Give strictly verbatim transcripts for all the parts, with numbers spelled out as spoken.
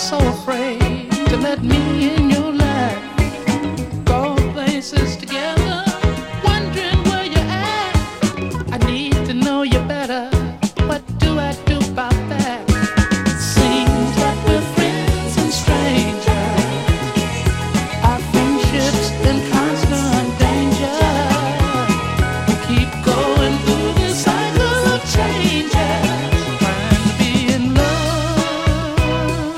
so afraid to let me in your life. Go places together, wondering where you're at. I need to know you better. What do I do about that? Seems like we're friends and strangers. Our friendship's in constant danger. We keep going through this cycle of changes, trying to be in love.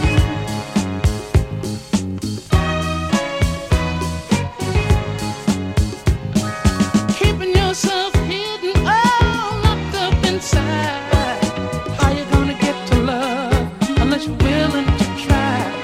Keeping yourself hidden, all locked up inside. How you gonna get to love unless you're willing to try?